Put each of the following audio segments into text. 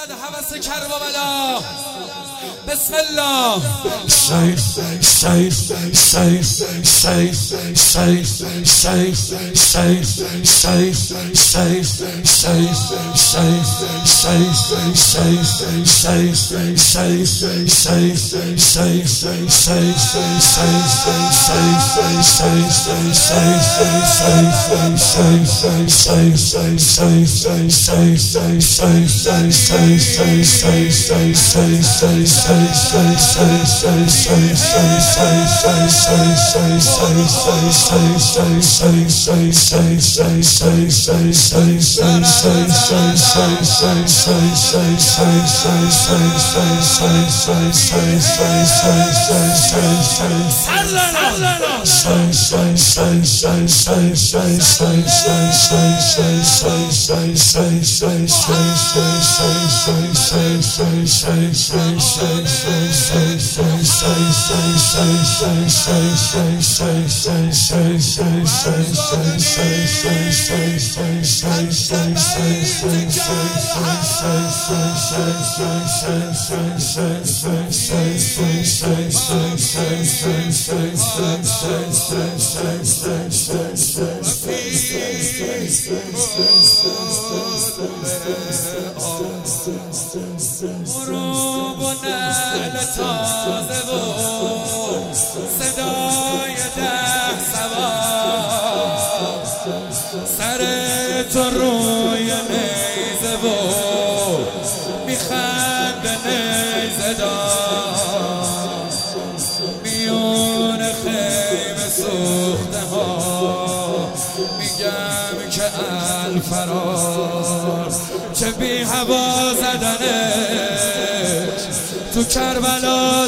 بعد هوس کربلا بسم الله غروب و نعل تازه و صدای 10 سوار سر تو روی نیزه و میخنده نیزه دار میون خیمه سوخته ها میگم که الفرار چه بی هوا زدنش تو کربلا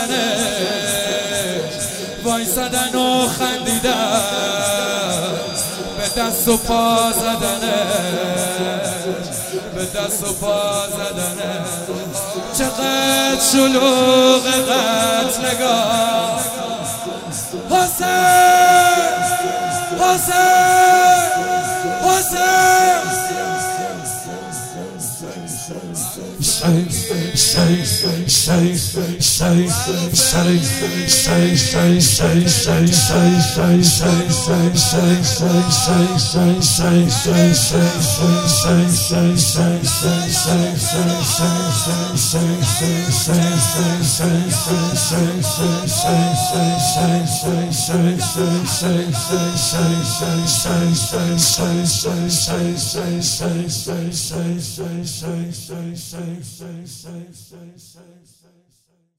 زدنش وایسادن و خندیدن به دست و پا زدنش به دست و پا زدنش چقدر شلوغ قتلگاه حسین حسین حسین say